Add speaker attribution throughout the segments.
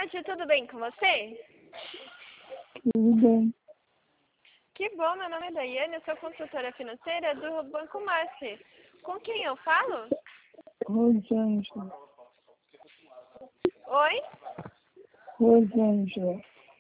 Speaker 1: tarde, tudo bem com você?
Speaker 2: Tudo bem.
Speaker 1: Que bom, meu nome é Daiane, eu sou consultora financeira do Banco Master. Com quem eu falo?
Speaker 2: Rosângela.
Speaker 1: Oi?
Speaker 2: Rosângela.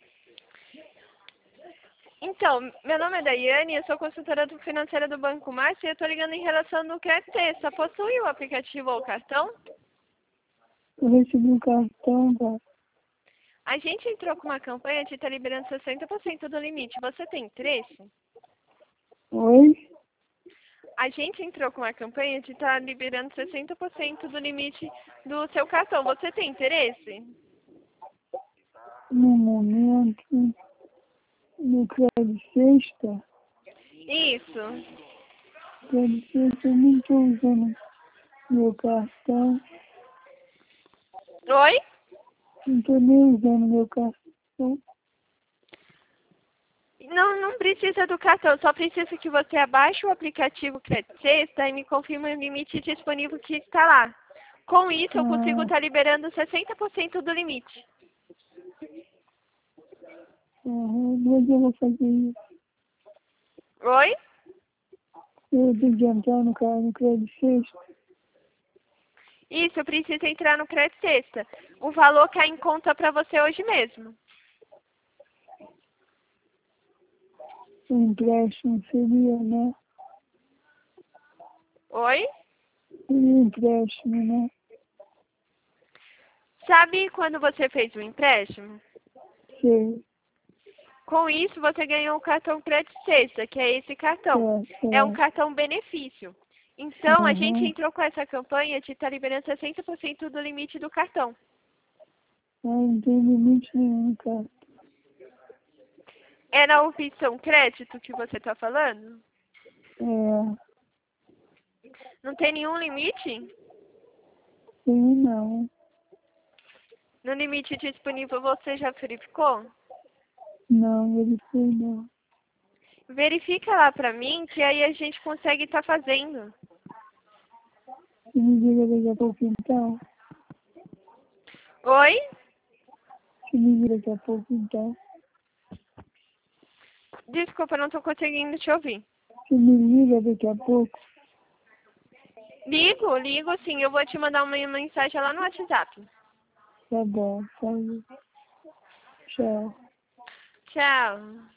Speaker 1: Então, meu nome é Daiane, eu sou consultora financeira do Banco Master e eu estou ligando em relação no Crédito Sexta. Possui o aplicativo ou o cartão?
Speaker 2: Eu recebi um cartão, tá?
Speaker 1: A gente entrou com uma campanha de estar liberando 60% do limite. Você tem interesse?
Speaker 2: Oi?
Speaker 1: A gente entrou com uma campanha de estar liberando 60% do limite do seu cartão. Você tem interesse?
Speaker 2: No momento, no Crédito Sexta,
Speaker 1: Isso.
Speaker 2: Crédito Sexta eu não estou usando meu cartão.
Speaker 1: Oi?
Speaker 2: Não estou nem usando meu cartão.
Speaker 1: Não precisa do cartão, só precisa que você abaixe o aplicativo Crédito Sexta e me confirme o limite disponível que está lá. Com isso, eu consigo estar liberando 60% do limite.
Speaker 2: Mas eu vou fazer isso.
Speaker 1: Oi?
Speaker 2: Eu tenho que entrar no Crédito Sexta.
Speaker 1: Isso, eu preciso entrar no Crédito Sexta. O valor cai em conta para você hoje mesmo.
Speaker 2: O empréstimo seria, né?
Speaker 1: Oi?
Speaker 2: Seria empréstimo, né?
Speaker 1: Sabe quando você fez o empréstimo?
Speaker 2: Sei.
Speaker 1: Com isso, você ganhou o cartão Crédito Sexta, que é esse cartão. É um cartão benefício. Então, a gente entrou com essa campanha de estar liberando 60% do limite do cartão.
Speaker 2: Não tem limite nenhum, cara.
Speaker 1: É na opção crédito que você está falando? Não tem nenhum limite?
Speaker 2: Tem não.
Speaker 1: No limite disponível você já verificou?
Speaker 2: Não, ele foi não.
Speaker 1: Verifica lá pra mim, que aí a gente consegue estar fazendo.
Speaker 2: Você me liga daqui a pouco então?
Speaker 1: Oi?
Speaker 2: Você me liga daqui a pouco então?
Speaker 1: Desculpa, não estou conseguindo te ouvir.
Speaker 2: Você me liga daqui a pouco?
Speaker 1: Ligo sim. Eu vou te mandar uma mensagem lá no WhatsApp.
Speaker 2: Tá bom, tá bom. Tchau.
Speaker 1: Tchau.